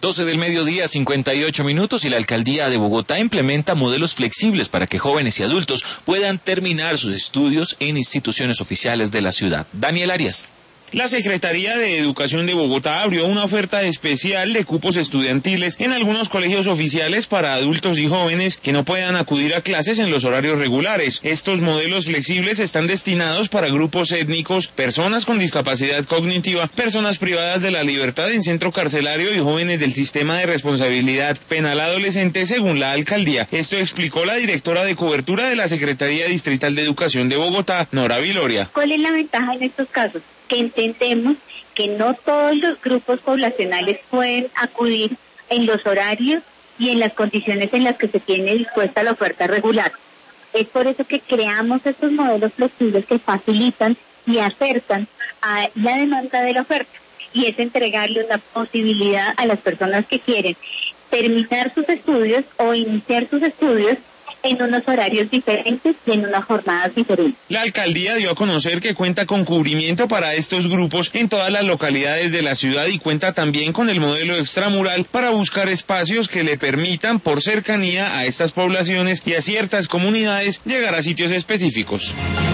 12 del mediodía, 58 minutos, y la Alcaldía de Bogotá implementa modelos flexibles para que jóvenes y adultos puedan terminar sus estudios en instituciones oficiales de la ciudad. Daniel Arias. La Secretaría de Educación de Bogotá abrió una oferta especial de cupos estudiantiles en algunos colegios oficiales para adultos y jóvenes que no puedan acudir a clases en los horarios regulares. Estos modelos flexibles están destinados para grupos étnicos, personas con discapacidad cognitiva, personas privadas de la libertad en centro carcelario y jóvenes del sistema de responsabilidad penal adolescente, según la alcaldía. Esto explicó la directora de cobertura de la Secretaría Distrital de Educación de Bogotá, Nora Viloria. ¿Cuál es la ventaja en estos casos? Que entendemos que no todos los grupos poblacionales pueden acudir en los horarios y en las condiciones en las que se tiene dispuesta la oferta regular. Es por eso que creamos estos modelos flexibles que facilitan y acercan a la demanda de la oferta, y es entregarle una posibilidad a las personas que quieren terminar sus estudios o iniciar sus estudios en unos horarios diferentes y en unas jornadas diferentes. La alcaldía dio a conocer que cuenta con cubrimiento para estos grupos en todas las localidades de la ciudad y cuenta también con el modelo extramural para buscar espacios que le permitan, por cercanía a estas poblaciones y a ciertas comunidades, llegar a sitios específicos.